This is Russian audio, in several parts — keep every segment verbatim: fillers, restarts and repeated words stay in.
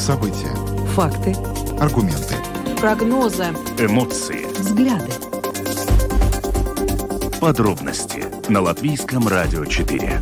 События. Факты. Аргументы. Прогнозы. Эмоции. Взгляды. Подробности на Латвийском радио четыре.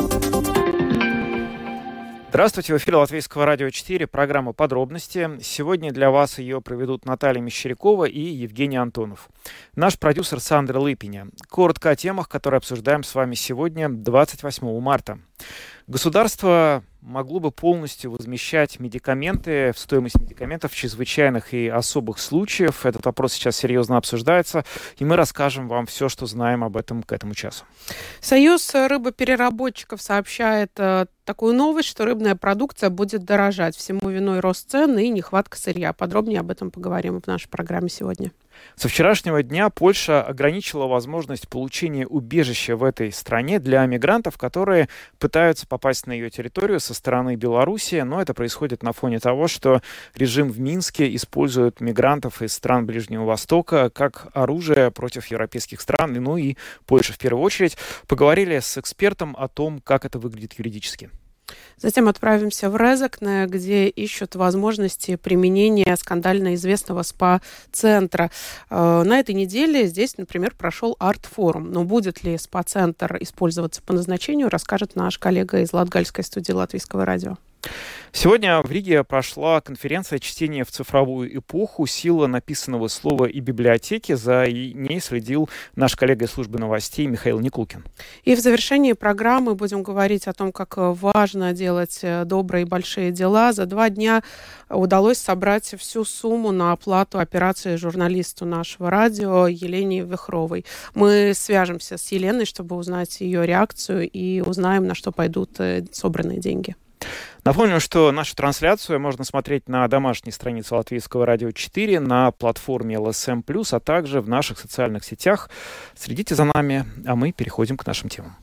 Здравствуйте, в эфире Латвийского радио четыре, программа «Подробности». Сегодня для вас ее проведут Наталья Мещерякова и Евгений Антонов. Наш продюсер Сандра Лыпиня. Коротко о темах, которые обсуждаем с вами сегодня, двадцать восьмого марта. Государство могло бы полностью возмещать медикаменты, в стоимость медикаментов в чрезвычайных и особых случаях. Этот вопрос сейчас серьезно обсуждается, и мы расскажем вам все, что знаем об этом к этому часу. Союз рыбопереработчиков сообщает э, такую новость, что рыбная продукция будет дорожать. Всему виной рост цен и нехватка сырья. Подробнее об этом поговорим в нашей программе сегодня. Со вчерашнего дня Польша ограничила возможность получения убежища в этой стране для мигрантов, которые пытаются попасть на ее территорию со стороны Беларуси, но это происходит на фоне того, что режим в Минске использует мигрантов из стран Ближнего Востока как оружие против европейских стран, ну и Польши в первую очередь. Поговорили с экспертом о том, как это выглядит юридически. Затем отправимся в Резекне, где ищут возможности применения скандально известного спа-центра. На этой неделе здесь, например, прошел арт-форум. Но будет ли спа-центр использоваться по назначению, расскажет наш коллега из Латгальской студии Латвийского радио. Сегодня в Риге прошла конференция «Чтение в цифровую эпоху. Сила написанного слова и библиотеки». За ней следил наш коллега из службы новостей Михаил Никулкин. И в завершении программы будем говорить о том, как важно делать добрые и большие дела. За два дня удалось собрать всю сумму на оплату операции журналисту нашего радио Елене Вихровой. Мы свяжемся с Еленой, чтобы узнать ее реакцию и узнаем, на что пойдут собранные деньги. Напомню, что нашу трансляцию можно смотреть на домашней странице Латвийского радио четыре, на платформе эл эс эм плюс, а также в наших социальных сетях. Следите за нами, а мы переходим к нашим темам.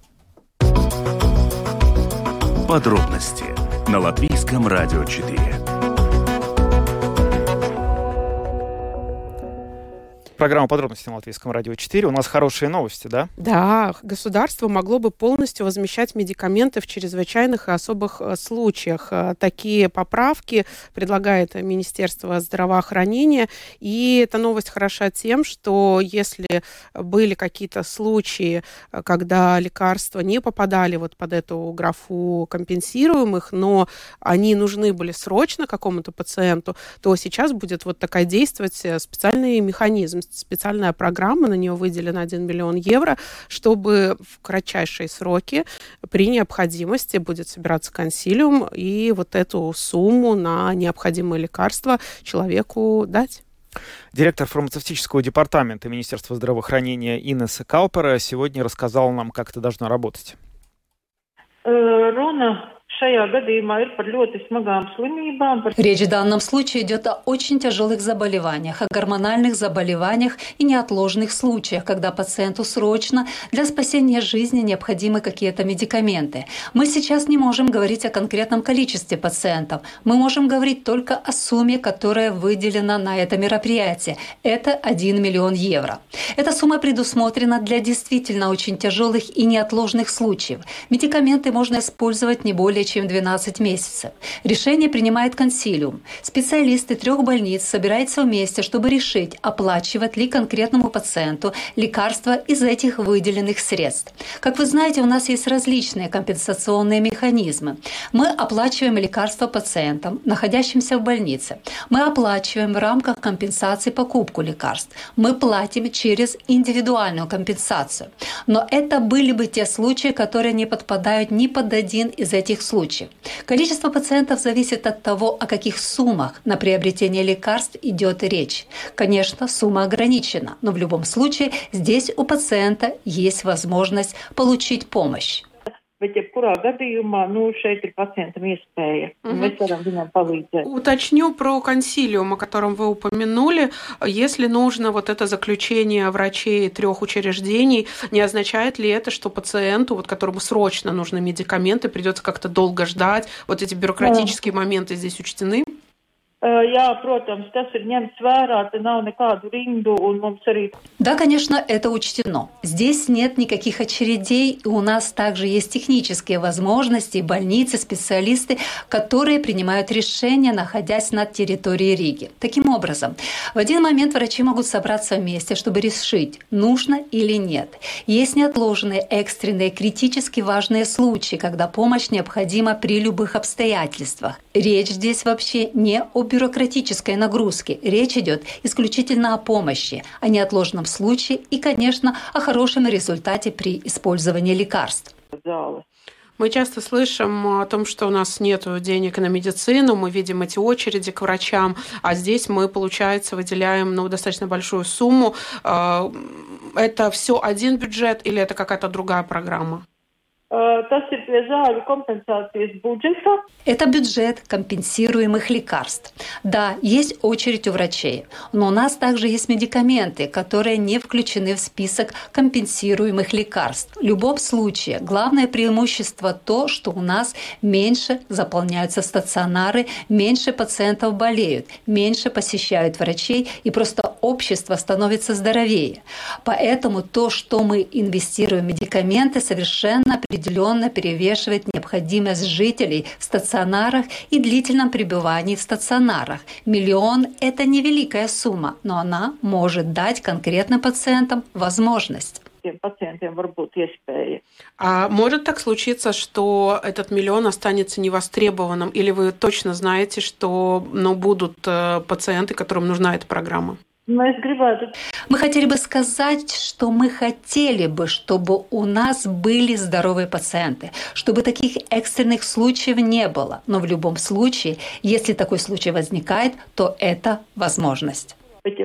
Подробности на Латвийском радио четыре. Программа «Подробности» на Латвийском радио четыре. У нас хорошие новости, да? Да, государство могло бы полностью возмещать медикаменты в чрезвычайных и особых случаях. Такие поправки предлагает Министерство здравоохранения. И эта новость хороша тем, что если были какие-то случаи, когда лекарства не попадали вот под эту графу компенсируемых, но они нужны были срочно какому-то пациенту, то сейчас будет вот такая действовать специальный механизм, специальная программа, на нее выделен один миллион евро, чтобы в кратчайшие сроки при необходимости будет собираться консилиум и вот эту сумму на необходимые лекарства человеку дать. Директор фармацевтического департамента Министерства здравоохранения Инесса Калпера сегодня рассказала нам, как это должно работать. Рона. Речь в данном случае идет о очень тяжелых заболеваниях, о гормональных заболеваниях и неотложных случаях, когда пациенту срочно для спасения жизни необходимы какие-то медикаменты. Мы сейчас не можем говорить о конкретном количестве пациентов. Мы можем говорить только о сумме, которая выделена на это мероприятие. Это один миллион евро. Эта сумма предусмотрена для действительно очень тяжелых и неотложных случаев. Медикаменты можно использовать не более чем двенадцать месяцев. Решение принимает консилиум. Специалисты трех больниц собираются вместе, чтобы решить, оплачивать ли конкретному пациенту лекарства из этих выделенных средств. Как вы знаете, у нас есть различные компенсационные механизмы. Мы оплачиваем лекарства пациентам, находящимся в больнице. Мы оплачиваем в рамках компенсации покупку лекарств. Мы платим через индивидуальную компенсацию. Но это были бы те случаи, которые не подпадают ни под один из этих случаев. Количество пациентов зависит от того, о каких суммах на приобретение лекарств идет речь. Конечно, сумма ограничена, но в любом случае здесь у пациента есть возможность получить помощь. Bet jebkurā gadījumā, nu, šeit ir pacientam iespēja. Угу. Mēs varam viņam palīdzēt. Уточню про консилиум, о котором вы упомянули. Если нужно вот это заключение врачей трех учреждений, не означает ли это, что пациенту, вот которому срочно нужны медикаменты, придется как-то долго ждать? Вот эти бюрократические моменты здесь учтены? Jā, protams, tas ir ņemts vērā, te nav nekādu rindu, un mums arī... Да, конечно, это учтено. Здесь нет никаких очередей, и у нас также есть технические возможности, больницы, специалисты, которые принимают решения, находясь на территории Риги. Таким образом, в один момент врачи могут собраться вместе, чтобы решить, нужно или нет. Есть неотложные, экстренные, критически важные случаи, когда помощь необходима при любых обстоятельствах. Речь здесь вообще не о бюрократической нагрузке. Речь идет исключительно о помощи, о неотложном случае и, конечно, о хорошем результате при использовании лекарств. Мы часто слышим о том, что у нас нет денег на медицину, мы видим эти очереди к врачам, а здесь мы, получается, выделяем ну, достаточно большую сумму. Это все один бюджет или это какая-то другая программа? Это бюджет компенсируемых лекарств. Да, есть очередь у врачей, но у нас также есть медикаменты, которые не включены в список компенсируемых лекарств. В любом случае, главное преимущество то, что у нас меньше заполняются стационары, меньше пациентов болеют, меньше посещают врачей, и просто общество становится здоровее. Поэтому то, что мы инвестируем в медикаменты, совершенно определенно перевешивает необходимость жителей в стационарах и длительном пребывании в стационарах. Миллион – это невеликая сумма, но она может дать конкретным пациентам возможность. А может так случиться, что этот миллион останется невостребованным, или вы точно знаете, что ну, будут э, пациенты, которым нужна эта программа? Мы хотели бы сказать, что мы хотели бы, чтобы у нас были здоровые пациенты, чтобы таких экстренных случаев не было. Но в любом случае, если такой случай возникает, то это возможность.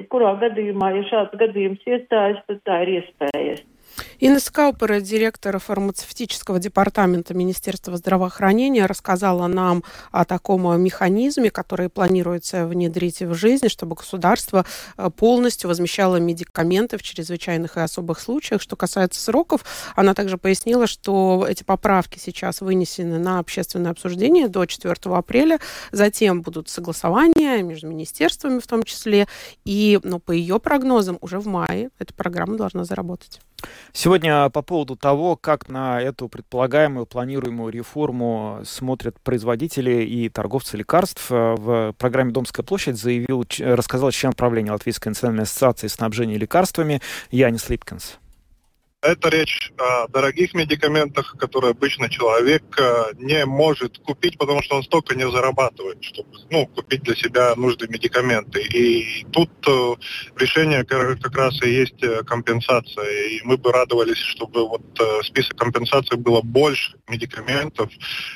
Инна Скаупер, директор фармацевтического департамента Министерства здравоохранения, рассказала нам о таком механизме, который планируется внедрить в жизнь, чтобы государство полностью возмещало медикаменты в чрезвычайных и особых случаях. Что касается сроков, она также пояснила, что эти поправки сейчас вынесены на общественное обсуждение до четвёртого апреля, затем будут согласования между министерствами в том числе, и ну, по ее прогнозам уже в мае эта программа должна заработать. Сегодня по поводу того, как на эту предполагаемую, планируемую реформу смотрят производители и торговцы лекарств, в программе «Домская площадь» заявил, рассказал член правления Латвийской национальной ассоциации снабжения лекарствами Янис Липкинс. Это речь о дорогих медикаментах, которые обычно человек не может купить, потому что он столько не зарабатывает, чтобы ну, купить для себя нужные медикаменты. И тут решение как раз и есть компенсация. И мы бы радовались, чтобы вот список компенсаций было больше медикаментов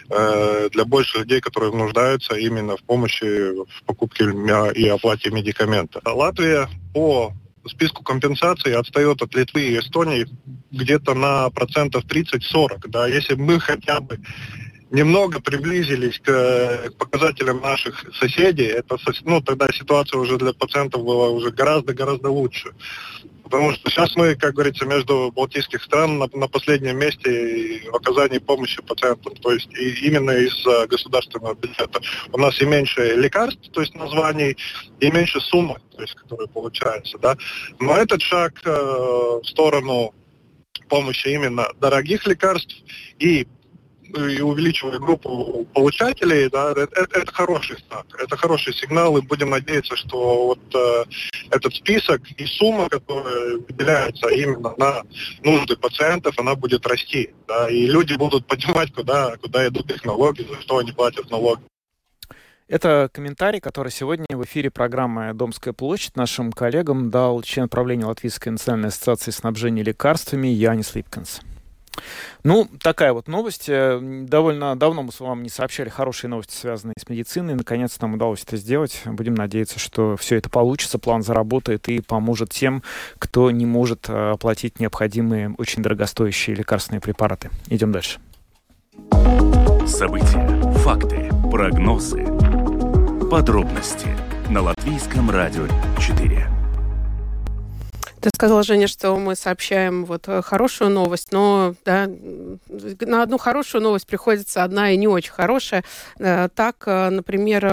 для больше людей, которые нуждаются именно в помощи в покупке и оплате медикамента. Латвия по списку компенсаций отстает от Литвы и Эстонии где-то на процентов тридцать-сорок. Да? Если бы мы хотя бы немного приблизились к, к показателям наших соседей, это, ну, тогда ситуация уже для пациентов была уже гораздо-гораздо лучше. Потому что сейчас мы, как говорится, между балтийских стран на, на последнем месте в оказании помощи пациентам. То есть и именно из государственного бюджета. У нас и меньше лекарств, то есть названий, и меньше суммы, то есть, которые получаются. Да? Но этот шаг э, в сторону помощи именно дорогих лекарств и и увеличивая группу получателей, да, это, это хороший знак, это хороший сигнал, и будем надеяться, что вот э, этот список и сумма, которая выделяется именно на нужды пациентов, она будет расти, да, и люди будут понимать, куда, куда идут их налоги, за что они платят налоги. Это комментарий, который сегодня в эфире программы «Домская площадь» нашим коллегам дал член правления Латвийской национальной ассоциации снабжения лекарствами Янис Липкинс. Ну, такая вот новость. Довольно давно мы с вами не сообщали хорошие новости, связанные с медициной. Наконец нам удалось это сделать. Будем надеяться, что все это получится, план заработает и поможет тем, кто не может оплатить необходимые, очень дорогостоящие лекарственные препараты. Идем дальше. События, факты, прогнозы, подробности на Латвийском радио четыре. Ты сказала, Женя, что мы сообщаем вот хорошую новость, но да, на одну хорошую новость приходится одна и не очень хорошая. Так, например,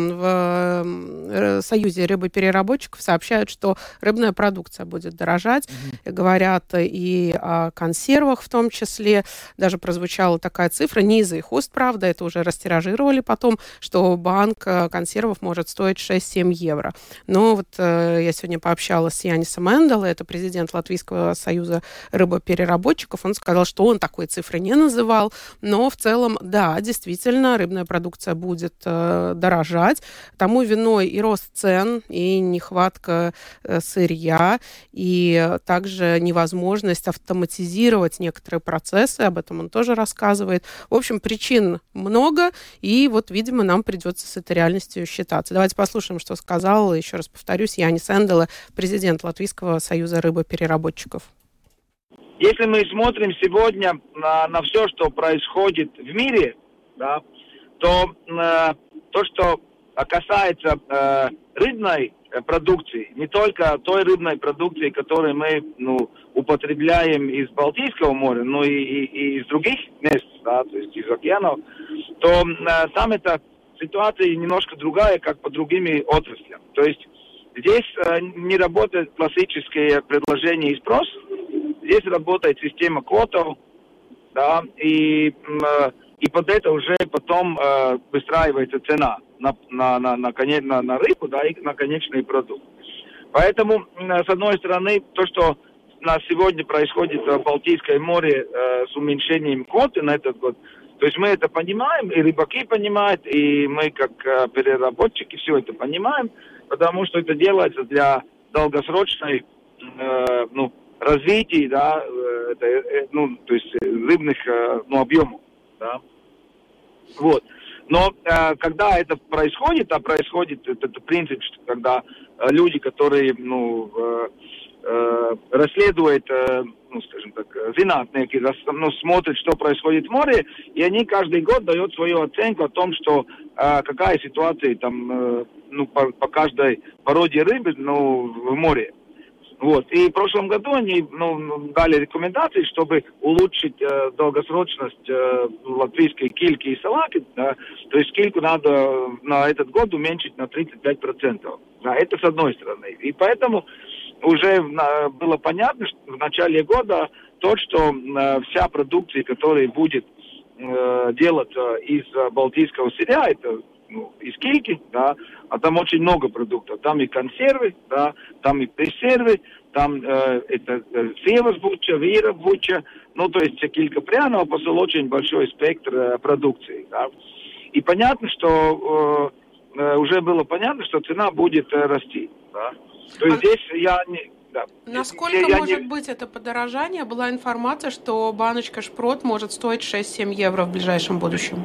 в Союзе рыбопереработчиков сообщают, что рыбная продукция будет дорожать. Mm-hmm. Говорят и о консервах в том числе. Даже прозвучала такая цифра, не из их уст, правда, это уже растиражировали потом, что банк консервов может стоить шесть-семь евро. Но вот я сегодня пообщалась с Янисом Энделом, это президент Латвийского союза рыбопереработчиков. Он сказал, что он такой цифры не называл, но в целом, да, действительно, рыбная продукция будет э, дорожать. Тому виной и рост цен, и нехватка э, сырья, и также невозможность автоматизировать некоторые процессы. Об этом он тоже рассказывает. В общем, причин много, и вот, видимо, нам придется с этой реальностью считаться. Давайте послушаем, что сказал, еще раз повторюсь, Янис Энделе, президент Латвийского союза рыбопереработчиков. Если мы смотрим сегодня на, на все, что происходит в мире, да, то э, то, что касается э, рыбной продукции, не только той рыбной продукции, которую мы ну, употребляем из Балтийского моря, но и, и, и из других мест, да, то есть из океанов, то э, там эта ситуация немножко другая, как по другим отраслям. То есть здесь э, не работает классическое предложение и спрос, здесь работает система квотов, да, и, э, и под это уже потом э, выстраивается цена на, на, на, на, на, на рыбу, да, и на конечный продукт. Поэтому, э, с одной стороны, то, что у нас сегодня происходит в Балтийском море э, с уменьшением квоты на этот год, то есть мы это понимаем, и рыбаки понимают, и мы как э, переработчики все это понимаем, потому что это делается для долгосрочной э, ну, развития, да, э, э, ну, то есть рыбных э, ну, объемов. Да. Вот. Но э, когда это происходит, а происходит этот, этот принцип, что когда э, люди, которые ну, э, э, расследуют, э, ну, скажем так, зинатники, ну, смотрят, что происходит в море, и они каждый год дают свою оценку о том, что э, какая ситуация там, э, ну, по, по каждой породе рыбы ну, в море. Вот. И в прошлом году они ну, дали рекомендации, чтобы улучшить э, долгосрочность э, латвийской кильки и салаки. Да. То есть кильку надо на этот год уменьшить на тридцать пять процентов. Да. Это с одной стороны. И поэтому уже э, было понятно, что в начале года то, что э, вся продукция, которая будет э, делаться из э, балтийского сырья, это ну, из кильки, да, а там очень много продуктов. Там и консервы, да, там и пресервы, там э, это э, севас буча, вира буча, ну, то есть килька пряного посыл очень большой спектр э, продукции, да. И понятно, что э, э, уже было понятно, что цена будет э, расти, да. То есть а... здесь я не... Да. Насколько я может не... быть это подорожание? Была информация, что баночка шпрот может стоить шесть-семь евро в ближайшем будущем.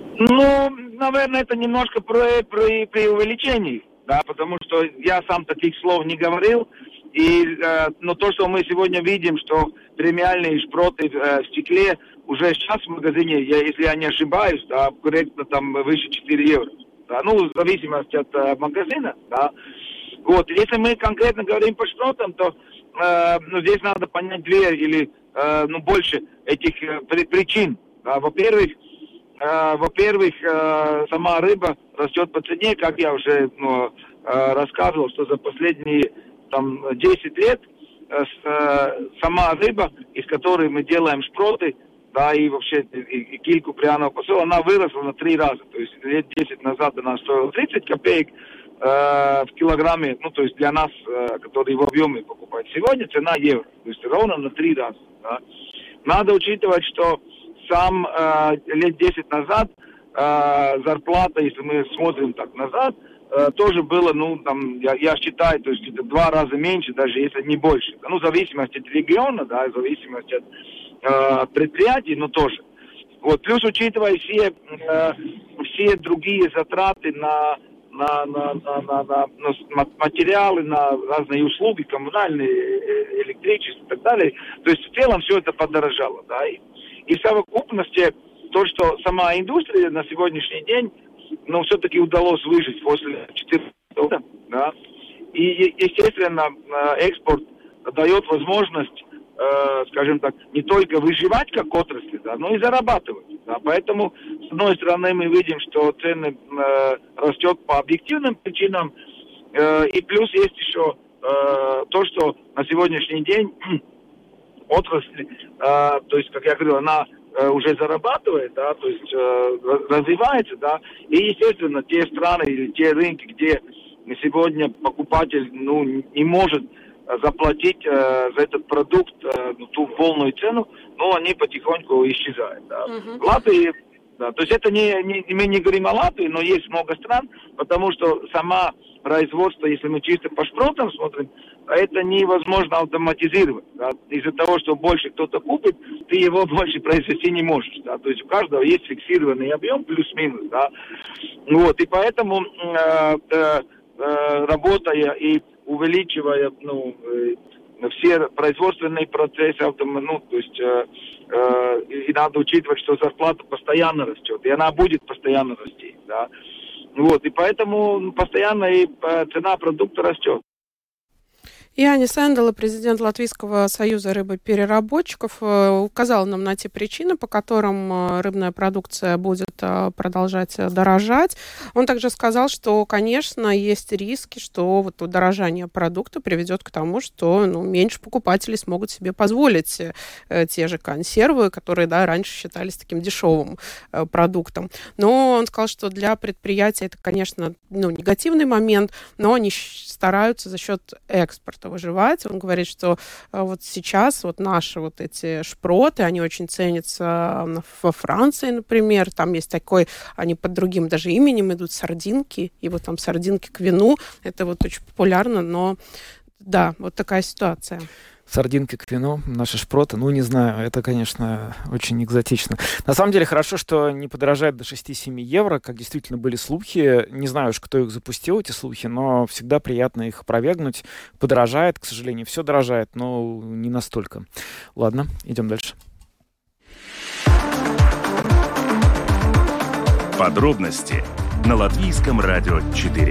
Ну, наверное, это немножко при, при, преувеличение, да, потому что я сам таких слов не говорил, и, э, но то, что мы сегодня видим, что премиальные шпроты э, в стекле уже сейчас в магазине, я, если я не ошибаюсь, да, корректно там выше четыре евро, да, ну, в зависимости от э, магазина, да. Вот, если мы конкретно говорим по шпротам, то э, ну, здесь надо понять две или, э, ну, больше этих э, причин, да. Во-первых, Uh, во-первых, uh, сама рыба растет по цене, как я уже ну, uh, рассказывал, что за последние там, десять лет uh, uh, сама рыба, из которой мы делаем шпроты, да, и вообще и, и кильку пряного посола, она выросла на три раза. То есть лет десять назад она стоила тридцать копеек uh, в килограмме, ну, то есть для нас, uh, которые в объеме покупают. Сегодня цена евро, то есть ровно на три раза. Да. Надо учитывать, что сам э, лет десять назад э, зарплата, если мы смотрим так назад, э, тоже было, ну, там, я, я считаю, то есть это два раза меньше, даже если не больше. Ну, в зависимости от региона, да, в зависимости от э, предприятий, но тоже. Вот, плюс учитывая все, э, все другие затраты на, на, на, на, на, на, на материалы, на разные услуги, коммунальные, электричество и так далее, то есть в целом все это подорожало, да, и И в совокупности то, что сама индустрия на сегодняшний день, ну, все-таки удалось выжить после две тысячи четырнадцатого года, да, и, естественно, экспорт дает возможность, э, скажем так, не только выживать как отрасль, да, но и зарабатывать. Да. Поэтому, с одной стороны, мы видим, что цены э, растет по объективным причинам, э, и плюс есть еще э, то, что на сегодняшний день отрасль, э, то есть, как я говорил, она э, уже зарабатывает, да, то есть э, развивается, да, и, естественно, те страны или те рынки, где сегодня покупатель, ну, не может заплатить э, за этот продукт э, ту полную цену, но они потихоньку исчезают. Да. Uh-huh. В Латвии, да, то есть это не, не, мы не говорим о Латвии, но есть много стран, потому что сама производство, если мы чисто по шпротам смотрим, это невозможно автоматизировать. Да. Из-за того, что больше кто-то купит, ты его больше произвести не можешь. Да. То есть у каждого есть фиксированный объем плюс-минус. Да. Вот, и поэтому э, э, э, работая и увеличивая, ну, э, все производственные процессы, ну, то есть э, э, и надо учитывать, что зарплата постоянно растет, и она будет постоянно расти, да. Вот, и поэтому постоянно и цена продукта растет. Jānis Endele, президент Латвийского союза рыбопереработчиков, указал нам на те причины, по которым рыбная продукция будет продолжать дорожать. Он также сказал, что, конечно, есть риски, что вот удорожание продукта приведет к тому, что, ну, меньше покупателей смогут себе позволить те же консервы, которые, да, раньше считались таким дешевым продуктом. Но он сказал, что для предприятия это, конечно, ну, негативный момент, но они стараются за счет экспорта выживать. Он говорит, что вот сейчас вот наши вот эти шпроты, они очень ценятся во Франции, например. Там есть такой, они под другим даже именем идут, сардинки. И вот там сардинки к вину. Это вот очень популярно, но да, вот такая ситуация. Сардинки к вину, наши шпроты, ну, не знаю, это, конечно, очень экзотично. На самом деле, хорошо, что не подорожает до шесть-семь евро, как действительно были слухи. Не знаю уж, кто их запустил, эти слухи, но всегда приятно их опровергнуть. Подорожает, к сожалению, все дорожает, но не настолько. Ладно, идем дальше. Подробности на Латвийском радио четыре.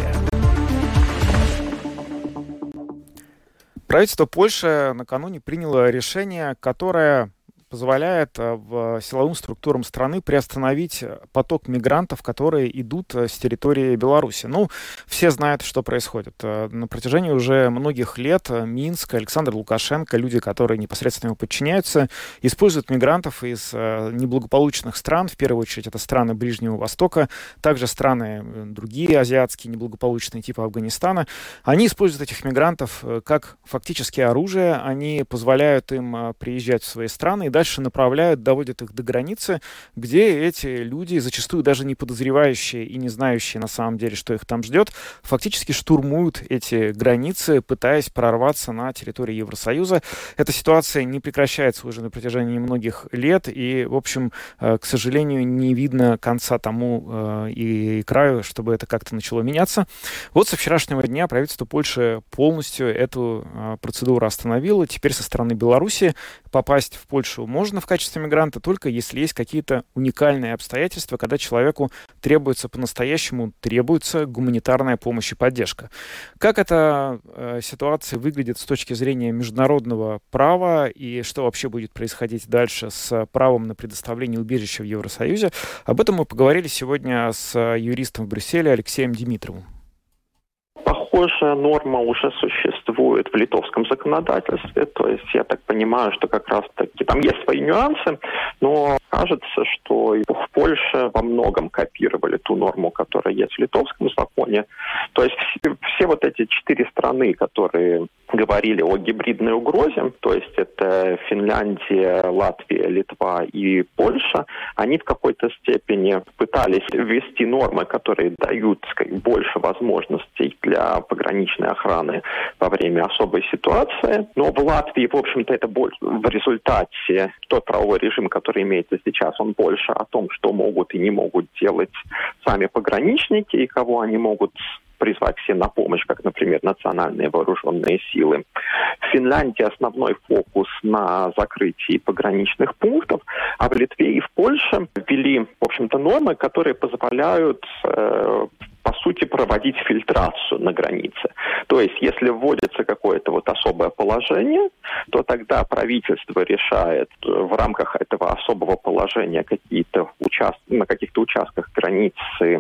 Правительство Польши накануне приняло решение, которое позволяет в силовым структурам страны приостановить поток мигрантов, которые идут с территории Беларуси. Ну, все знают, что происходит. На протяжении уже многих лет Минск, Александр Лукашенко, люди, которые непосредственно ему подчиняются, используют мигрантов из неблагополучных стран, в первую очередь это страны Ближнего Востока, также страны другие азиатские, неблагополучные, типа Афганистана. Они используют этих мигрантов как фактически оружие, они позволяют им приезжать в свои страны и дальше направляют, доводят их до границы, где эти люди, зачастую даже не подозревающие и не знающие на самом деле, что их там ждет, фактически штурмуют эти границы, пытаясь прорваться на территорию Евросоюза. Эта ситуация не прекращается уже на протяжении многих лет, и, в общем, к сожалению, не видно конца тому и краю, чтобы это как-то начало меняться. Вот со вчерашнего дня правительство Польши полностью эту процедуру остановило. Теперь со стороны Беларуси попасть в Польшу можно в качестве мигранта только если есть какие-то уникальные обстоятельства, когда человеку требуется по-настоящему, требуется гуманитарная помощь и поддержка. Как эта э, ситуация выглядит с точки зрения международного права и что вообще будет происходить дальше с правом на предоставление убежища в Евросоюзе, об этом мы поговорили сегодня с юристом в Брюсселе Алексеем Димитровым. Похожая норма уже существует в литовском законодательстве, то есть я так понимаю, что как раз-таки там есть свои нюансы, но кажется, что в Польше во многом копировали ту норму, которая есть в литовском законе. То есть все, все вот эти четыре страны, которые говорили о гибридной угрозе, то есть это Финляндия, Латвия, Литва и Польша, они в какой-то степени пытались ввести нормы, которые дают, сказать, больше возможностей для пограничной охраны во время особой ситуации. Но в Латвии, в общем-то, это больше в результате тот правовой режим, который имеется сейчас, он больше о том, что могут и не могут делать сами пограничники и кого они могут призвать все на помощь, как, например, национальные вооруженные силы. В Финляндии основной фокус на закрытии пограничных пунктов, а в Литве и в Польше ввели, в общем-то, нормы, которые позволяют, э, по сути, проводить фильтрацию на границе. То есть, если вводится какое-то вот особое положение, то тогда правительство решает в рамках этого особого положения какие-то участ... на каких-то участках границы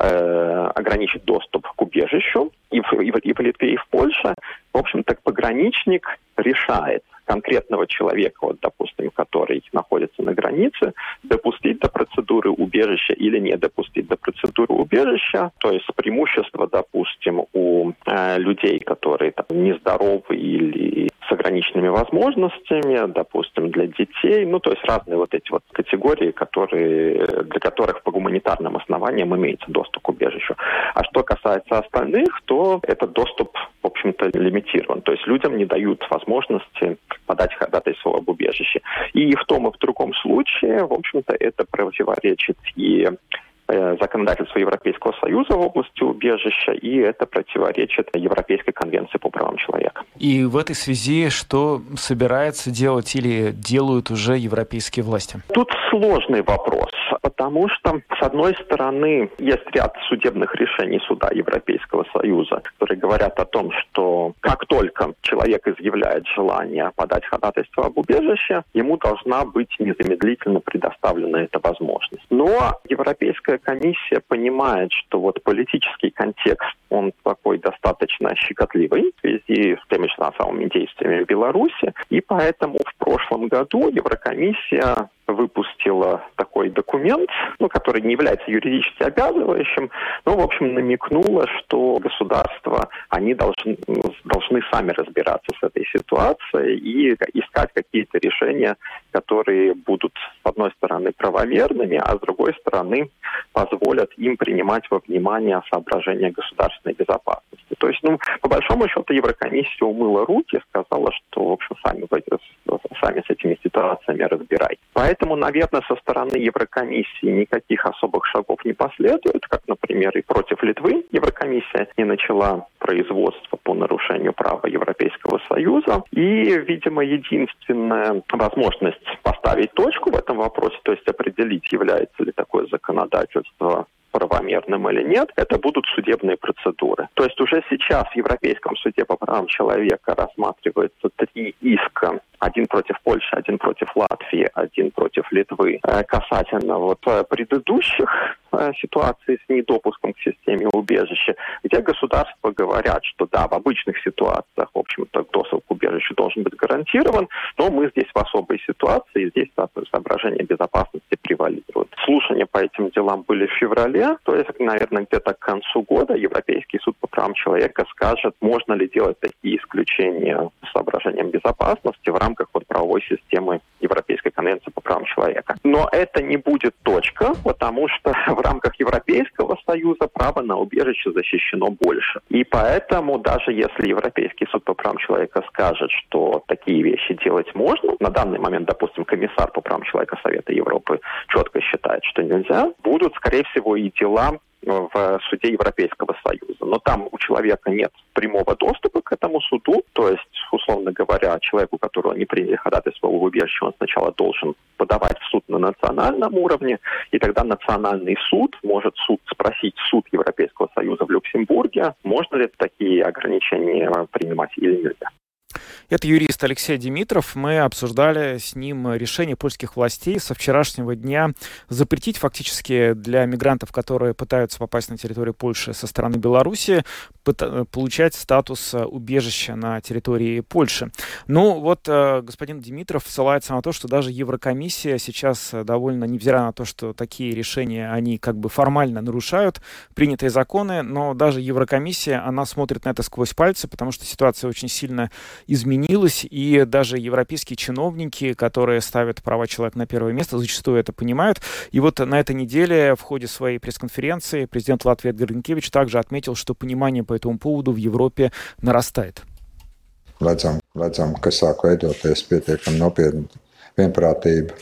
э, ограничить доступ к убежищу и в, и, в, и в Литве, и в Польше. В общем-то, пограничник решает конкретного человека, вот, допустим, который находится на границе, допустить до процедуры убежища или не допустить до процедуры убежища. То есть преимущество, допустим, у э, людей, которые там нездоровы или с ограниченными возможностями, допустим, для детей, ну, то есть разные вот эти вот категории, которые, для которых по гуманитарным основаниям имеется доступ к убежищу. А что касается остальных, то этот доступ, в общем-то, лимитирован. То есть людям не дают возможности подать ходатайство об убежище. И в том и в другом случае, в общем-то, это противоречит и законодательство Европейского Союза в области убежища, и это противоречит Европейской конвенции по правам человека. И в этой связи что собирается делать или делают уже европейские власти? Тут сложный вопрос, потому что, с одной стороны, есть ряд судебных решений Суда Европейского Союза, которые говорят о том, что как только человек изъявляет желание подать ходатайство об убежище, ему должна быть незамедлительно предоставлена эта возможность. Но Европейская комиссия понимает, что вот политический контекст, он такой достаточно щекотливый в связи с теми же самыми действиями в Беларуси, и поэтому в прошлом году Еврокомиссия выпустила такой документ, ну, который не является юридически обязывающим, но, в общем, намекнула, что государства, они должны, должны сами разбираться с этой ситуацией и искать какие-то решения, которые будут, с одной стороны, правомерными, а с другой стороны, позволят им принимать во внимание соображения государственной безопасности. То есть, ну, по большому счету, Еврокомиссия умыла руки и сказала, что, в общем, сами, сами с этими ситуациями разбирайтесь. Поэтому, наверное, со стороны Еврокомиссии никаких особых шагов не последует, как, например, и против Литвы Еврокомиссия не начала производство по нарушению права Европейского Союза. И, видимо, единственная возможность поставить точку в этом вопросе, то есть определить, является ли такое законодательство правомерным или нет, это будут судебные процедуры. То есть уже сейчас в Европейском суде по правам человека рассматриваются три иска. Один против Польши, один против Латвии, один против Литвы. Касательно вот предыдущих ситуаций с недопуском к системе убежища, где государства говорят, что да, в обычных ситуациях, в общем-то, доступ к убежищу должен быть гарантирован, но мы здесь в особой ситуации, и здесь соображения безопасности превалируют. Слушания по этим делам были в феврале, то есть, наверное, где-то к концу года Европейский суд по правам человека скажет, можно ли делать такие исключения с соображением безопасности в рамках вот правовой системы Европейской конвенции по правам человека. Но это не будет точка, потому что в рамках Европейского Союза право на убежище защищено больше. И поэтому, даже если Европейский суд по правам человека скажет, что такие вещи делать можно, на данный момент, допустим, комиссар по правам человека Совета Европы четко считает, что нельзя, будут, скорее всего, и дела в суде Европейского Союза. Но там у человека нет прямого доступа к этому суду, то есть, условно говоря, человеку, которого не приняли ходатайство об убежище, он сначала должен подавать в суд на национальном уровне, и тогда национальный суд может суд спросить суд Европейского Союза в Люксембурге, можно ли такие ограничения принимать или нельзя. Это юрист Алексей Димитров. Мы обсуждали с ним решение польских властей со вчерашнего дня запретить фактически для мигрантов, которые пытаются попасть на территорию Польши со стороны Беларуси, получать статус убежища на территории Польши. Ну вот господин Димитров ссылается на то, что даже Еврокомиссия сейчас довольно, невзирая на то, что такие решения, они как бы формально нарушают принятые законы, но даже Еврокомиссия, она смотрит на это сквозь пальцы, потому что ситуация очень сильно изменилась, и даже европейские чиновники, которые ставят права человека на первое место, зачастую это понимают. И вот на этой неделе в ходе своей пресс-конференции президент Латвии Эдгар Ринкевич также отметил, что понимание по этому поводу в Европе нарастает. Redzam, redzam, ka sāk veidoties pietiekami nopietna vienprātība.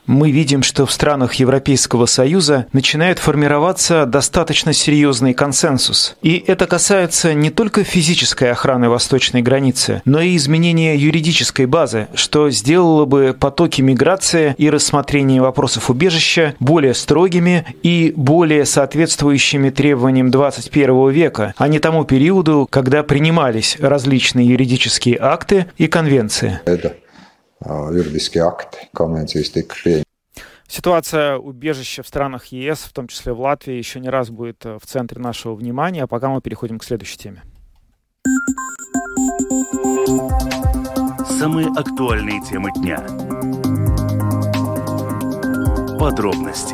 мы видим, что в странах Европейского Союза начинает формироваться достаточно серьезный консенсус. И это касается не только физической охраны восточной границы, но и изменения юридической базы, что сделало бы потоки миграции и рассмотрение вопросов убежища более строгими и более соответствующими требованиям двадцать первого века, а не тому периоду, когда принимались различные юридические акты и конвенции. Это юридические акты, конвенции tika pieņemti. Ситуация убежища в странах ЕС, в том числе в Латвии, еще не раз будет в центре нашего внимания, а пока мы переходим к следующей теме. Самые актуальные темы дня. Подробности.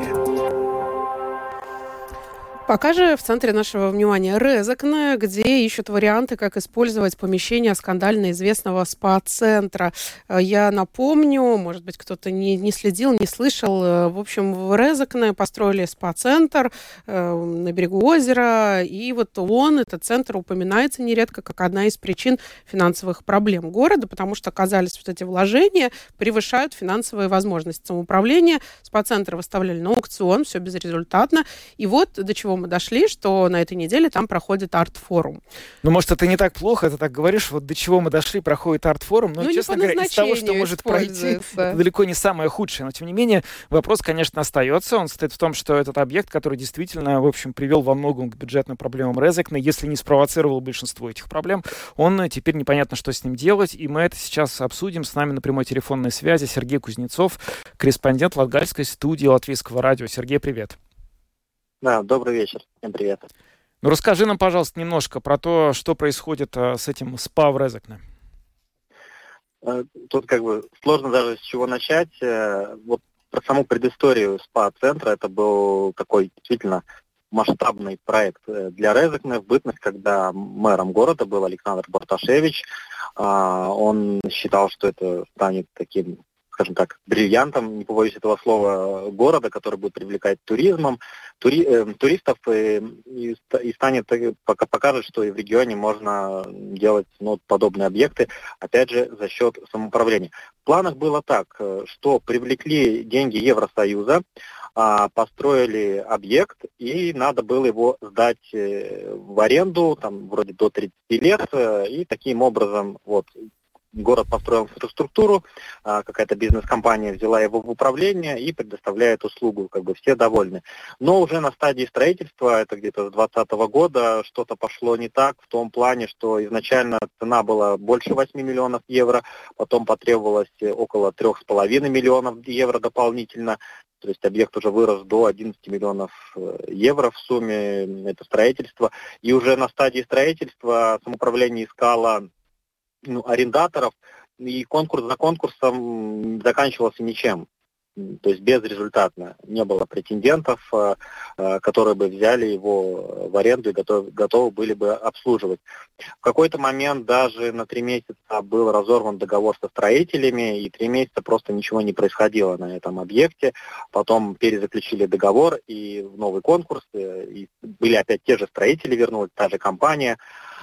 Пока же в центре нашего внимания Резекне, где ищут варианты, как использовать помещение скандально известного спа-центра. Я напомню, может быть, кто-то не, не следил, не слышал. В общем, в Резекне построили спа-центр э, на берегу озера, и вот он, этот центр, упоминается нередко как одна из причин финансовых проблем города, потому что, оказались, вот эти вложения превышают финансовые возможности самоуправления. Спа-центр выставляли на аукцион, все безрезультатно. И вот до чего мы дошли, что на этой неделе там проходит арт-форум. Ну, может, это не так плохо, ты так говоришь, вот до чего мы дошли, проходит арт-форум, но, ну, честно говоря, из того, что может пройти, это далеко не самое худшее. Но, тем не менее, вопрос, конечно, остается. Он состоит в том, что этот объект, который действительно, в общем, привел во многом к бюджетным проблемам Резекне, если не спровоцировал большинство этих проблем, он теперь непонятно, что с ним делать, и мы это сейчас обсудим. С нами на прямой телефонной связи Сергей Кузнецов, корреспондент Латгальской студии Латвийского радио. Сергей, привет. Да, добрый вечер. Всем привет. Ну, расскажи нам, пожалуйста, немножко про то, что происходит а, с этим спа в Резекне. Тут как бы сложно даже с чего начать. Вот про саму предысторию спа-центра. Это был такой действительно масштабный проект для Резекне в бытность, когда мэром города был Александр Барташевич. Он считал, что это станет таким, скажем так, бриллиантом, не побоюсь этого слова, города, который будет привлекать туризмом, тури, э, туристов и, и, и станет, пока покажет, что и в регионе можно делать ну, подобные объекты, опять же, за счет самоуправления. В планах было так, что привлекли деньги Евросоюза, а, построили объект, и надо было его сдать в аренду, там, вроде до тридцати лет, и таким образом, вот, город построил инфраструктуру, какая-то бизнес-компания взяла его в управление и предоставляет услугу, как бы все довольны. Но уже на стадии строительства, это где-то с двадцатого года, что-то пошло не так в том плане, что изначально цена была больше восьми миллионов евро, потом потребовалось около трех с половиной миллионов евро дополнительно. То есть объект уже вырос до одиннадцати миллионов евро в сумме, это строительство. И уже на стадии строительства самоуправление искало Ну, арендаторов, и конкурс за конкурсом заканчивался ничем. То есть безрезультатно. Не было претендентов, которые бы взяли его в аренду и готовы, готовы были бы обслуживать. В какой-то момент даже на три месяца был разорван договор со строителями, и три месяца просто ничего не происходило на этом объекте. Потом перезаключили договор и в новый конкурс, и были опять те же строители, вернулась та же компания.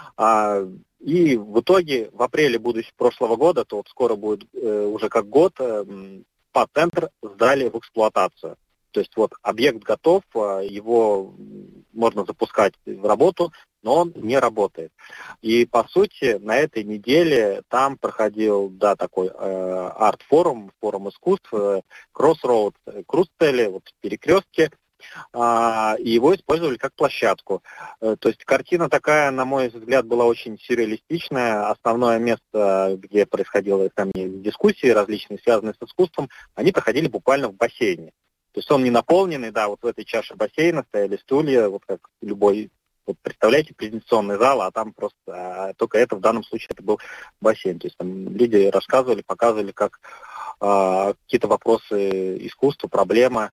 И в итоге в апреле будущего прошлого года, то вот скоро будет э, уже как год, э, спа-центр сдали в эксплуатацию. То есть вот объект готов, его можно запускать в работу, но он не работает. И по сути на этой неделе там проходил да, такой э, арт-форум, форум искусств, э, Crossroads, Крустели, вот перекрестки. И его использовали как площадку. То есть картина такая, на мой взгляд, была очень сюрреалистичная. Основное место, где происходили там дискуссии различные, связанные с искусством, они проходили буквально в бассейне. То есть он не наполненный, да, вот в этой чаше бассейна стояли стулья, вот как любой, вот представляете, презентационный зал, а там просто, а только это в данном случае это был бассейн. То есть там люди рассказывали, показывали, как а, какие-то вопросы искусства, проблемы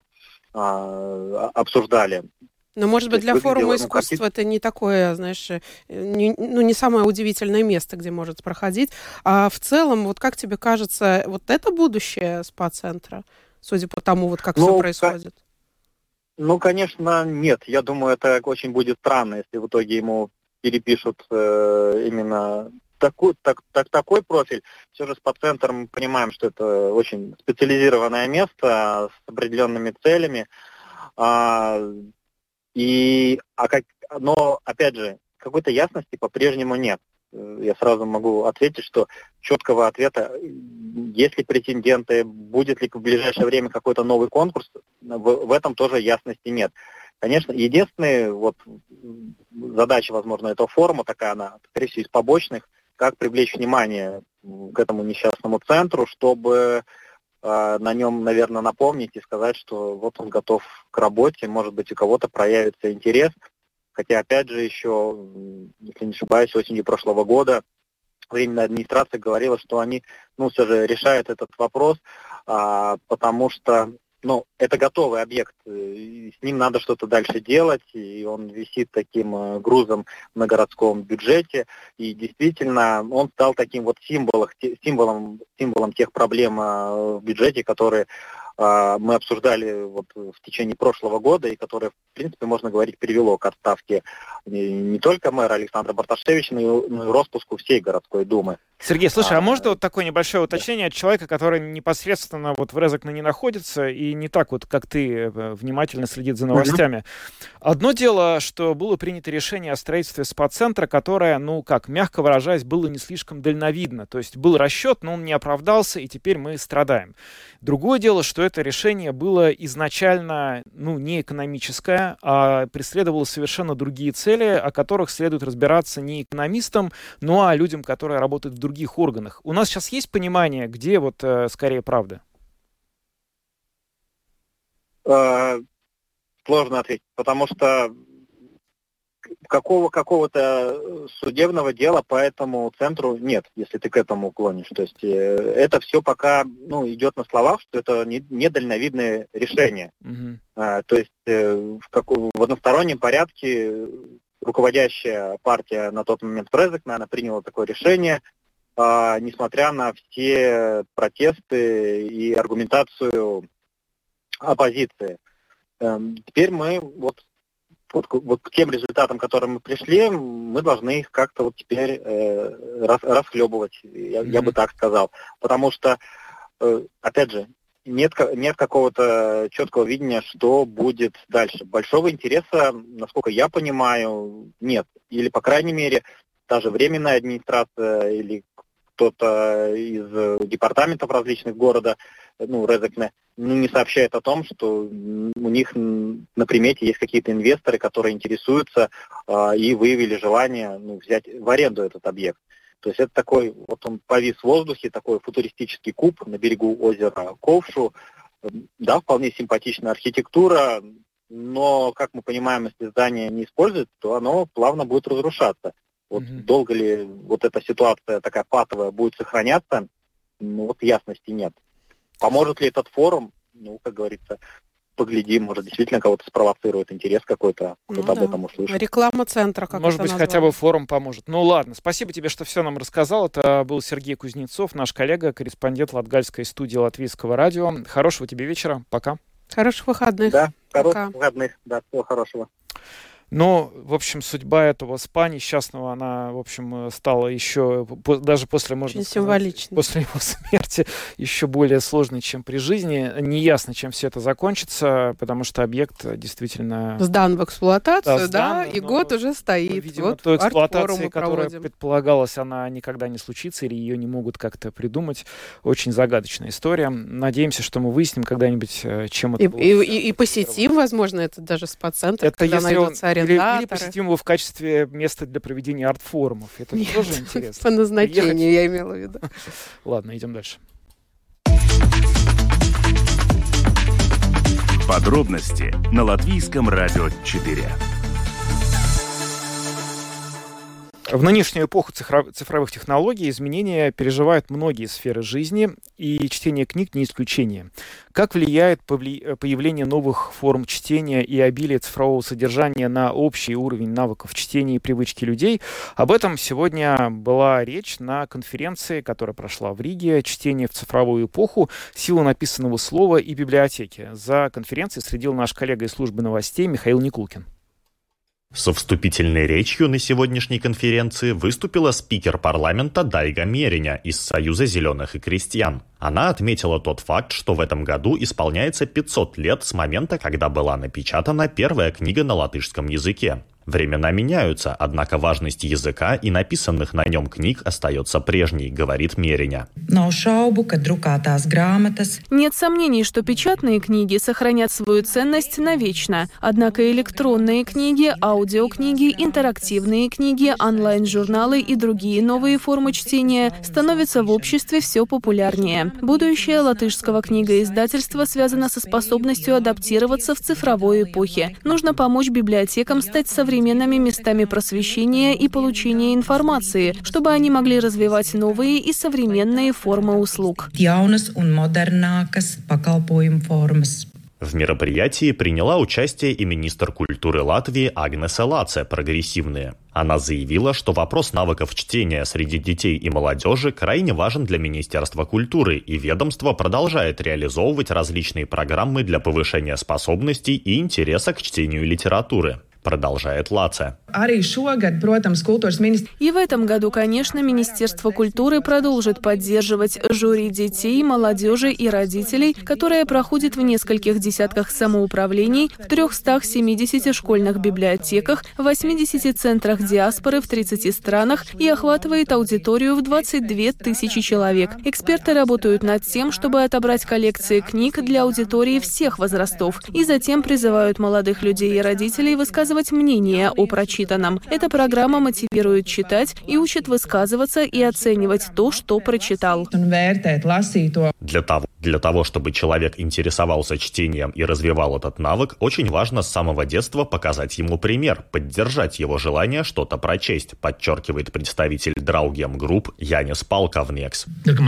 обсуждали. Но, может быть, для форума искусства это не такое, знаешь, не, ну, не самое удивительное место, где может проходить. А в целом, вот как тебе кажется, вот это будущее спа-центра, судя по тому, вот как ну, все происходит? Ну, конечно, нет. Я думаю, это очень будет странно, если в итоге ему перепишут э, именно такой, так, так, такой профиль. Все же спа-центр, мы понимаем, что это очень специализированное место с определенными целями. А, и, а как, но, опять же, какой-то ясности по-прежнему нет. Я сразу могу ответить, что четкого ответа, есть ли претенденты, будет ли в ближайшее время какой-то новый конкурс, в, в этом тоже ясности нет. Конечно, единственная вот задача, возможно, этого форума, такая она, скорее всего, из побочных, как привлечь внимание к этому несчастному центру, чтобы э, на нем, наверное, напомнить и сказать, что вот он готов к работе, может быть, у кого-то проявится интерес. Хотя, опять же, еще, если не ошибаюсь, осенью прошлого года Временная администрация говорила, что они, ну, все же решают этот вопрос, а, потому что, ну, это готовый объект, и с ним надо что-то дальше делать, и он висит таким грузом на городском бюджете, и действительно он стал таким вот символом, символом, символом тех проблем в бюджете, которые мы обсуждали вот в течение прошлого года, и которое, в принципе, можно говорить, привело к отставке не только мэра Александра Барташевича, но и, но и распуску всей городской думы. Сергей, слушай, а, а можно а, вот такое небольшое уточнение от человека, который непосредственно вот в Резекне не находится и не так вот, как ты, внимательно следит за новостями. Mm-hmm. Одно дело, что было принято решение о строительстве спа-центра, которое, ну как, мягко выражаясь, было не слишком дальновидно. То есть был расчет, но он не оправдался, и теперь мы страдаем. Другое дело, что это решение было изначально, ну, не экономическое, а преследовало совершенно другие цели, о которых следует разбираться не экономистам, но а людям, которые работают в других органах. У нас сейчас есть понимание, где вот э, скорее правда? Сложно ответить, потому что какого, какого-то судебного дела по этому центру нет, если ты к этому клонишь. То есть это все пока, ну, идет на словах, что это недальновидное решение. Mm-hmm. А, то есть в, как, в одностороннем порядке руководящая партия на тот момент Резекна, она приняла такое решение, а, несмотря на все протесты и аргументацию оппозиции. Теперь мы вот, вот, вот к тем результатам, к которым мы пришли, мы должны их как-то вот теперь э, рас, расхлебывать, я, mm-hmm. я бы так сказал. Потому что, э, опять же, нет, нет какого-то четкого видения, что будет дальше. Большого интереса, насколько я понимаю, нет. Или, по крайней мере, даже временная администрация или кто-то из департаментов различных города, ну, Резекне, ну, не сообщает о том, что у них на примете есть какие-то инвесторы, которые интересуются э, и выявили желание, ну, взять в аренду этот объект. То есть это такой, вот он повис в воздухе, такой футуристический куб на берегу озера Ковшу. Да, вполне симпатичная архитектура, но, как мы понимаем, если здание не используют, то оно плавно будет разрушаться. Вот mm-hmm. долго ли вот эта ситуация такая патовая будет сохраняться, ну вот ясности нет. Поможет ли этот форум? Ну, как говорится, поглядим, может, действительно кого-то спровоцирует интерес какой-то, кто-то ну, об да. этом услышит. Реклама центра, как может это быть, назвали. хотя бы форум поможет. Ну ладно, спасибо тебе, что все нам рассказал. Это был Сергей Кузнецов, наш коллега, корреспондент Латгальской студии Латвийского радио. Хорошего тебе вечера. Пока. Хороших выходных. Да, Пока. хороших выходных. Да, всего хорошего. Но, в общем, судьба этого спа несчастного, она, в общем, стала еще, даже после, можно сказать, после его смерти, еще более сложной, чем при жизни. Неясно, чем все это закончится, потому что объект действительно... Сдан в эксплуатацию, да, сдан, и год уже стоит. Ну, видимо, вот той эксплуатации, которая проводим. предполагалась, она никогда не случится, или ее не могут как-то придумать. Очень загадочная история. Надеемся, что мы выясним когда-нибудь, чем это и, было. И, и, и посетим, возможно, это даже спа-центр, это когда найдется арендаторы. Или, или посетим его в качестве места для проведения арт-форумов. Это Нет, тоже интересно. По назначению Приехать... я имела в виду. Ладно, идем дальше. Подробности на Латвийском радио четыре. В нынешнюю эпоху цифровых технологий изменения переживают многие сферы жизни, и чтение книг не исключение. Как влияет появление новых форм чтения и обилие цифрового содержания на общий уровень навыков чтения и привычки людей? Об этом сегодня была речь на конференции, которая прошла в Риге «Чтение в цифровую эпоху. Сила написанного слова и библиотеки». За конференцией следил наш коллега из службы новостей Михаил Никулкин. Со вступительной речью на сегодняшней конференции выступила спикер парламента Дайга Мериня из Союза зеленых и крестьян. Она отметила тот факт, что в этом году исполняется пятьсот лет с момента, когда была напечатана первая книга на латышском языке. Времена меняются, однако важность языка и написанных на нем книг остается прежней, говорит Мериня. Нет сомнений, что печатные книги сохранят свою ценность навечно. Однако электронные книги, аудиокниги, интерактивные книги, онлайн-журналы и другие новые формы чтения становятся в обществе все популярнее. Будущее латышского книгоиздательства связано со способностью адаптироваться в цифровой эпохе. Нужно помочь библиотекам стать современными местами просвещения и получения информации, чтобы они могли развивать новые и современные формы услуг. В мероприятии приняла участие и министр культуры Латвии Агнеса Лаце, прогрессивные. Она заявила, что вопрос навыков чтения среди детей и молодежи крайне важен для Министерства культуры, и ведомство продолжает реализовывать различные программы для повышения способностей и интереса к чтению литературы. Продолжает Лаце. И в этом году, конечно, Министерство культуры продолжит поддерживать жюри детей, молодежи и родителей, которое проходит в нескольких десятках самоуправлений, в трехстах семидесяти школьных библиотеках, в восьмидесяти центрах диаспоры в тридцати странах и охватывает аудиторию в двадцать две тысячи человек. Эксперты работают над тем, чтобы отобрать коллекции книг для аудитории всех возрастов, и затем призывают молодых людей и родителей высказывать мнение о прочитанном. Эта программа мотивирует читать и учит высказываться и оценивать то, что прочитал. Для того, для того, чтобы человек интересовался чтением и развивал этот навык, очень важно с самого детства показать ему пример, поддержать его желание что-то прочесть, подчеркивает представитель Draugiem Group Янис Палковнекс.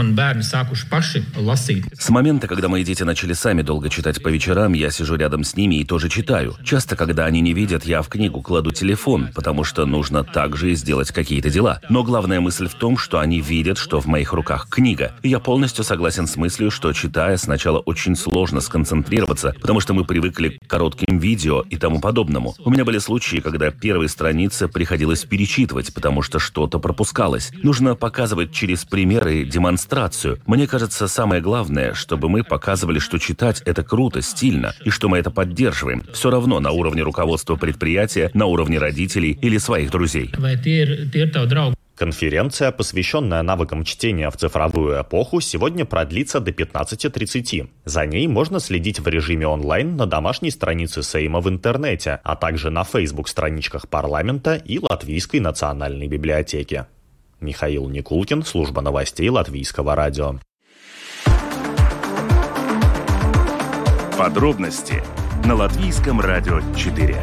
С момента, когда мои дети начали сами долго читать по вечерам, я сижу рядом с ними и тоже читаю. Часто, когда они не видят, я в книгу кладу телефон, потому что нужно также и сделать какие-то дела. Но главная мысль в том, что они видят, что в моих руках книга. И я полностью согласен с мыслью, что читая, сначала очень сложно сконцентрироваться, потому что мы привыкли к коротким видео и тому подобному. У меня были случаи, когда первые страницы приходилось перечитывать, потому что что-то пропускалось. Нужно показывать через примеры, демонстрацию. Мне кажется, самое главное, чтобы мы показывали, что читать — это круто, стильно, и что мы это поддерживаем. Все равно на уровне руководства предприятия, на уровне родителей или своих друзей. Конференция, посвященная навыкам чтения в цифровую эпоху, сегодня продлится до пятнадцати тридцати. За ней можно следить в режиме онлайн на домашней странице Сейма в интернете, а также на фейсбук-страничках парламента и Латвийской национальной библиотеки. Михаил Никулкин, служба новостей Латвийского радио. Подробности на Латвийском радио четыре.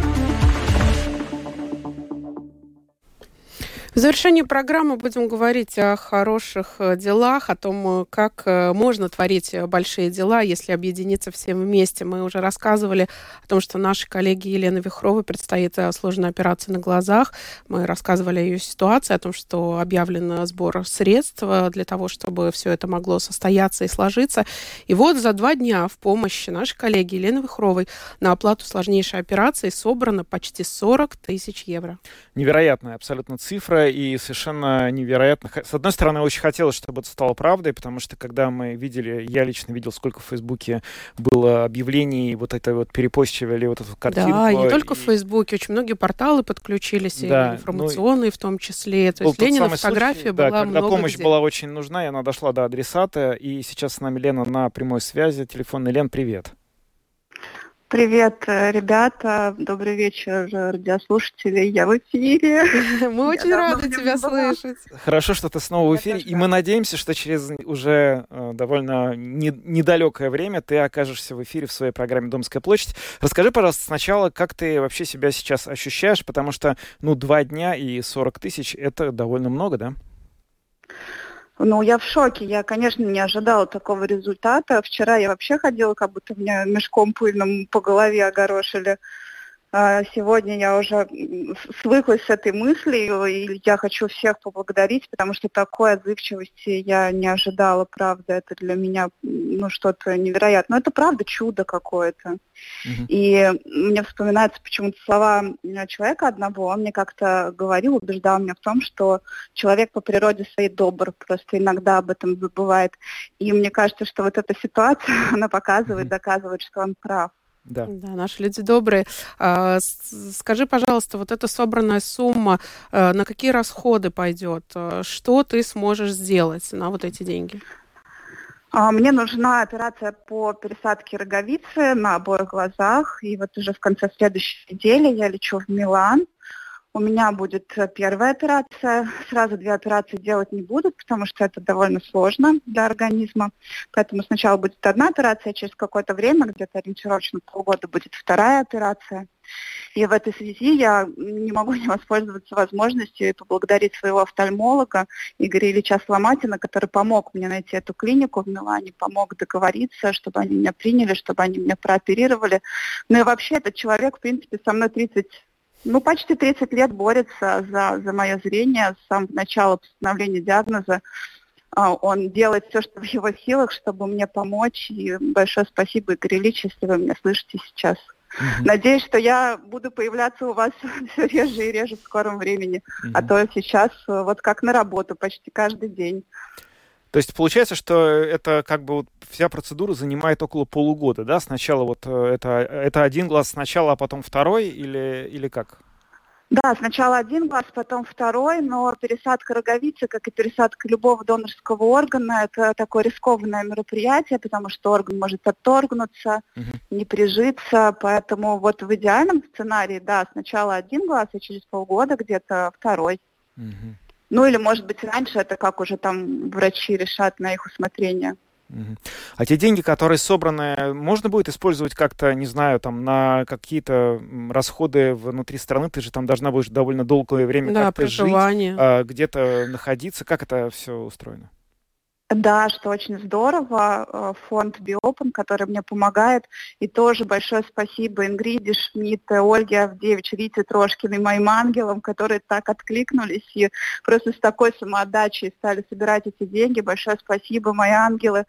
В завершении программы будем говорить о хороших делах, о том, как можно творить большие дела, если объединиться всем вместе. Мы уже рассказывали о том, что нашей коллеге Елене Вихровой предстоит сложная операция на глазах. Мы рассказывали о ее ситуации, о том, что объявлен сбор средств для того, чтобы все это могло состояться и сложиться. И вот за два дня в помощь нашей коллеге Елене Вихровой на оплату сложнейшей операции собрано почти сорок тысяч евро. Невероятная абсолютно цифра. И совершенно невероятно. С одной стороны, очень хотелось, чтобы это стало правдой, потому что когда мы видели, я лично видел, сколько в Фейсбуке было объявлений, вот это вот перепостивали вот эту картинку. Да, и не только и... в Фейсбуке, очень многие порталы подключились, да, и информационные ну, в том числе. То есть Ленина фотография случай, была да, когда много помощь где. была очень нужна, и она дошла до адресата, и сейчас с нами Лена на прямой связи. Телефонный. Лен, привет. Привет, ребята. Добрый вечер, радиослушатели. Я в эфире. Мы очень рады тебя слышать. Хорошо, что ты снова в эфире. И мы надеемся, что через уже довольно недалекое время ты окажешься в эфире в своей программе «Домская площадь». Расскажи, пожалуйста, сначала, как ты вообще себя сейчас ощущаешь, потому что, ну, два дня и сорок тысяч — это довольно много, да? Ну, я в шоке. Я, конечно, не ожидала такого результата. Вчера я вообще ходила, как будто меня мешком пыльным по голове огорошили. Сегодня я уже свыклась с этой мыслью, и я хочу всех поблагодарить, потому что такой отзывчивости я не ожидала, правда. Это для меня ну, что-то невероятное. Но это правда чудо какое-то. Mm-hmm. И мне вспоминаются почему-то слова человека одного. Он мне как-то говорил, убеждал меня в том, что человек по природе своей добр, просто иногда об этом забывает. И мне кажется, что вот эта ситуация, она показывает, mm-hmm. доказывает, что он прав. Да. да, наши люди добрые. А, скажи, пожалуйста, вот эта собранная сумма, а, на какие расходы пойдет? Что ты сможешь сделать на вот эти деньги? А, мне нужна операция по пересадке роговицы на обоих глазах. И вот уже в конце следующей недели я лечу в Милан. У меня будет первая операция. Сразу две операции делать не будут, потому что это довольно сложно для организма. Поэтому сначала будет одна операция, через какое-то время, где-то ориентировочно полгода, будет вторая операция. И в этой связи я не могу не воспользоваться возможностью и поблагодарить своего офтальмолога Игоря Ильича Сломатина, который помог мне найти эту клинику в Милане, помог договориться, чтобы они меня приняли, чтобы они меня прооперировали. Ну и вообще этот человек, в принципе, со мной тридцать Ну, почти тридцать лет борется за, за мое зрение с самого начала постановления диагноза. Он делает все, что в его силах, чтобы мне помочь. И большое спасибо, Игорь Ильич, если вы меня слышите сейчас. Mm-hmm. Надеюсь, что я буду появляться у вас все реже и реже в скором времени. Mm-hmm. А то сейчас вот как на работу почти каждый день. То есть получается, что это как бы вот вся процедура занимает около полугода, да? Сначала вот это, это один глаз сначала, а потом второй или, или как? Да, сначала один глаз, потом второй, но пересадка роговицы, как и пересадка любого донорского органа, это такое рискованное мероприятие, потому что орган может отторгнуться, uh-huh. не прижиться, поэтому вот в идеальном сценарии, да, сначала один глаз, и через полгода где-то второй. Uh-huh. Ну или, может быть, раньше, это как уже там врачи решат на их усмотрение. А те деньги, которые собраны, можно будет использовать как-то, не знаю, там на какие-то расходы внутри страны? Ты же там должна будешь довольно долгое время да, как-то жить, где-то находиться. Как это все устроено? Да, что очень здорово. Фонд Биопен, который мне помогает. И тоже большое спасибо Ингриде Шмидт, Ольге Авдевич, Вите Трошкиной, моим ангелам, которые так откликнулись и просто с такой самоотдачей стали собирать эти деньги. Большое спасибо, мои ангелы.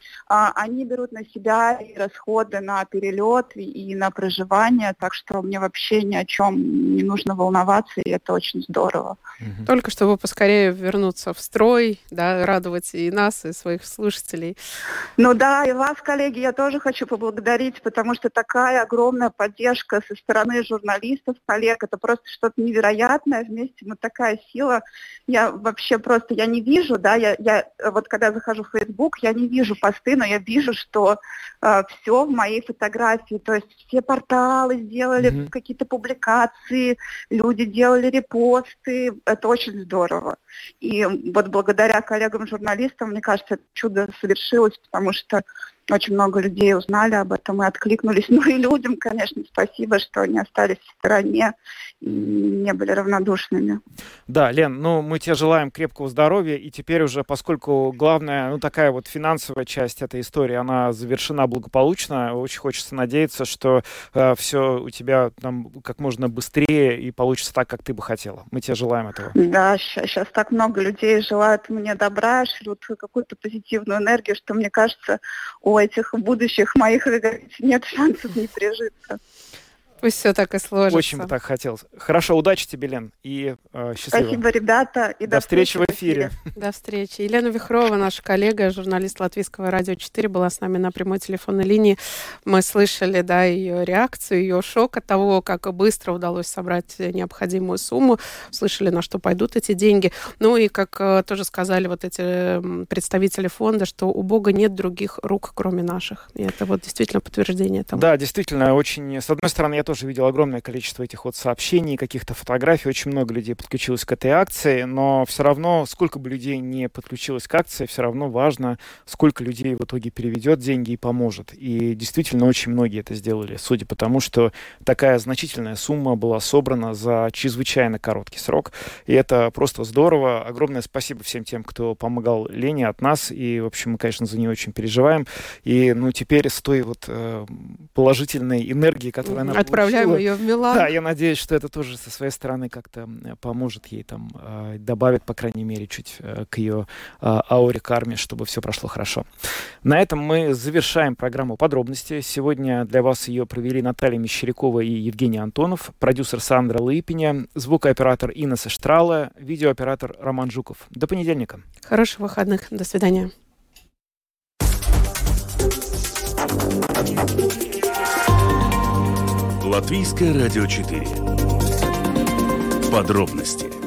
Они берут на себя и расходы на перелет, и на проживание, так что мне вообще ни о чем не нужно волноваться, и это очень здорово. Угу. Только чтобы поскорее вернуться в строй, да, радовать и нас, и своих слушателей. Ну да, и вас, коллеги, я тоже хочу поблагодарить, потому что такая огромная поддержка со стороны журналистов, коллег, это просто что-то невероятное, вместе мы такая сила. Я вообще просто, я не вижу, да, я, я вот когда захожу в Facebook, я не вижу посты, но я вижу, что э, все в моей фотографии, то есть все порталы сделали mm-hmm. какие-то публикации, люди делали репосты, это очень здорово. И вот благодаря коллегам-журналистам, мне кажется, это чудо совершилось, потому что очень много людей узнали об этом и откликнулись. Ну и людям, конечно, спасибо, что они остались в стороне и не были равнодушными. Да, Лен, ну мы тебе желаем крепкого здоровья, и теперь уже, поскольку главная, ну такая вот финансовая часть этой истории, она завершена благополучно, очень хочется надеяться, что э, все у тебя там как можно быстрее и получится так, как ты бы хотела. Мы тебе желаем этого. Да, сейчас так много людей желают мне добра, шлют какую-то позитивную энергию, что мне кажется, у этих будущих моих роговиц нет шансов не прижиться. Пусть все так и сложится. Очень бы так хотелось. Хорошо, удачи тебе, Лен, и э, счастливо. Спасибо, ребята. И до, до встречи в эфире. До встречи. Елена Вихрова, наша коллега, журналист Латвийского радио четыре, была с нами на прямой телефонной линии. Мы слышали, да, ее реакцию, ее шок от того, как быстро удалось собрать необходимую сумму. Слышали, на что пойдут эти деньги. Ну и, как э, тоже сказали вот эти представители фонда, что у Бога нет других рук, кроме наших. И это вот действительно подтверждение тому. Да, действительно, очень... С одной стороны, я тоже видел огромное количество этих вот сообщений, каких-то фотографий. Очень много людей подключилось к этой акции, но все равно, сколько бы людей не подключилось к акции, все равно важно, сколько людей в итоге переведет деньги и поможет. И действительно, очень многие это сделали, судя по тому, что такая значительная сумма была собрана за чрезвычайно короткий срок. И это просто здорово. Огромное спасибо всем тем, кто помогал Лене от нас. И, в общем, мы, конечно, за нее очень переживаем. И, ну, теперь с той вот э, положительной энергией, которую она получила, Отправляем ее в Милан. Да, я надеюсь, что это тоже со своей стороны как-то поможет ей, там, добавит, по крайней мере, чуть к ее ауре, карме, чтобы все прошло хорошо. На этом мы завершаем программу «Подробности». Сегодня для вас ее провели Наталья Мещерякова и Евгений Антонов, продюсер Сандра Лыпиня, звукооператор Инесса Штрала, видеооператор Роман Жуков. До понедельника. Хороших выходных. До свидания. Латвийское радио четыре. Подробности.